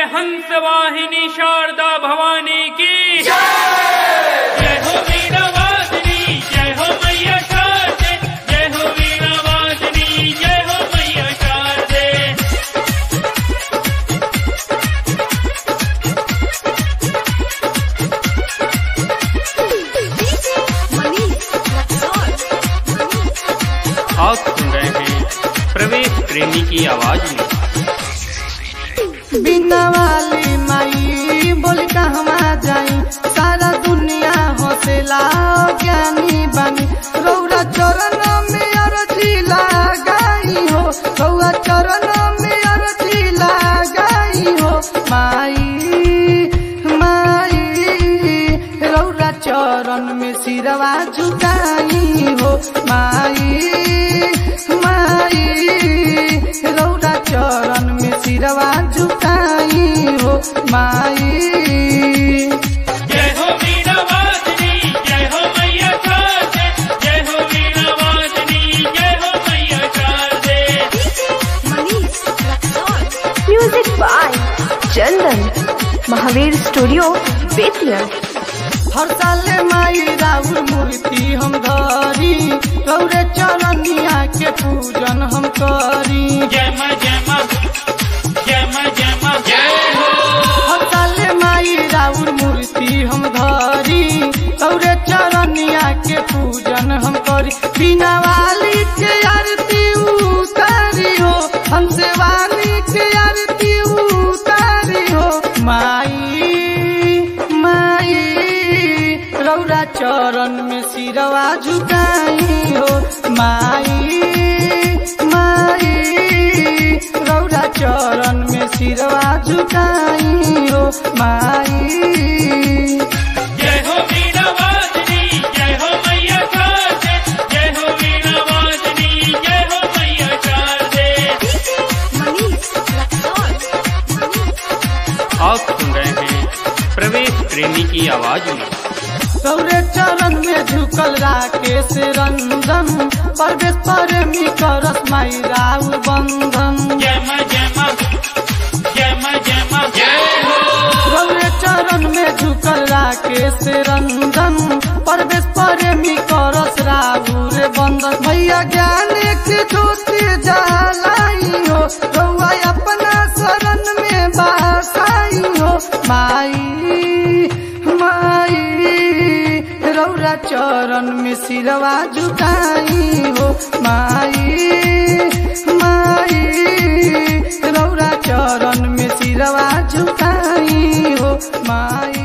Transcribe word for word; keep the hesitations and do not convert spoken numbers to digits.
हंस वाहिनी शारदा भवानी की जय हो वीणा वासिनी जय हो मैया शारदे जय हो वीणा वासिनी जय हो मैया शारदे। आप सुन रहे हैं प्रवेश प्रेमी की आवाज में। बिना वाली माई बोली कहवा जाई सारा दुनिया हौसला ज्ञानी बनी रौरा चरण में अरजी लगाई हो रौरा चरण में अरजी लगाई हो माई माई रौरा चरण में सिरवा झुकाई हो माई माई रौरा चरण में सिरवा झुकाई हो माई। जय हो वीणा वासिनी जय हो मैया शारदे जय हो वीणा वासिनी जय हो मैया Sharde. Music by Chandan Mahavir studio Bettiah. हर साल माई राउर मूर्ति हम धरी रौरे चरनिया के पूजन हम करी। जय मां जय मां जय मां जय मां जय हो। हर साल माई राउर मूर्ति हम धरी रौरे चरनिया के पूजन हम करी। बिना वाली के आरती उतारी हो हमसे वाली के आरती उतारी हो माई माई रौरा चरण में सिरवा झुकाई हो माई माई रौरा चरण में सिरवा झुकाई हो माई। जय हो वीणा वासिनी जय हो मैया शारदे जय हो वीणा वासिनी जय हो मैया शारदे। आप सुन रहे हैं प्रवेश प्रेमी की आवाज में। रौरे चरण में झुकल राकेश रंजन परवेश प्रेमी करस माई राउर बंधन। जय मां जय मां जय मां जय मां जय हो। रौरे चरण में झुकल राकेश रंजन परवेश प्रेमी करस राउर बंधन। भैया ज्ञान के ज्योति जलाई हो रौआ अपना शरण में बसाई हो माई माई रौरा चरण में सिरवा झुकाई हो माई माई रौरा चरण में सिरवा झुकाई हो माई।